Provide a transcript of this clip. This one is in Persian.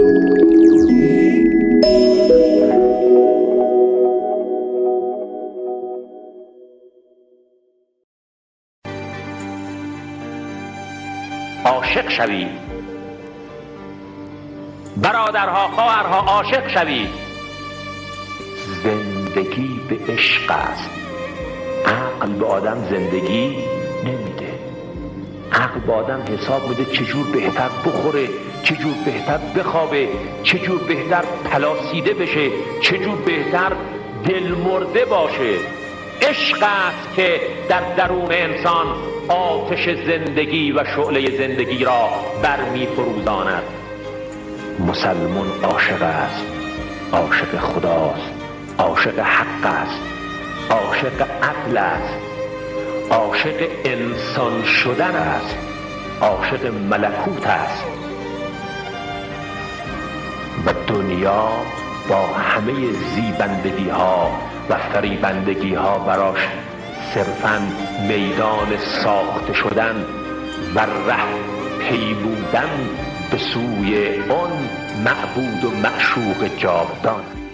عاشق شوید برادرها، خواهرها، عاشق شوید. زندگی به عشق است. عقل به آدم زندگی نمیده. عقل به آدم حساب میده چجور بهتر بخوره، چجور بهتر بخوابه، چجور بهتر پلاسیده بشه، چجور بهتر دلمرده باشه. عشق است که در درون انسان آتش زندگی و شعله زندگی را برمی فروزاند. مسلمان عاشق است، عاشق خداست، عاشق حق است، عاشق عدل است، عاشق انسان شدن است، عاشق ملکوت است. و دنیا با همه زیبندگی ها و فریبندگی ها براش صرفاً میدان ساخته شدن و ره پیمودن به سوی آن معبود و معشوق جاودان.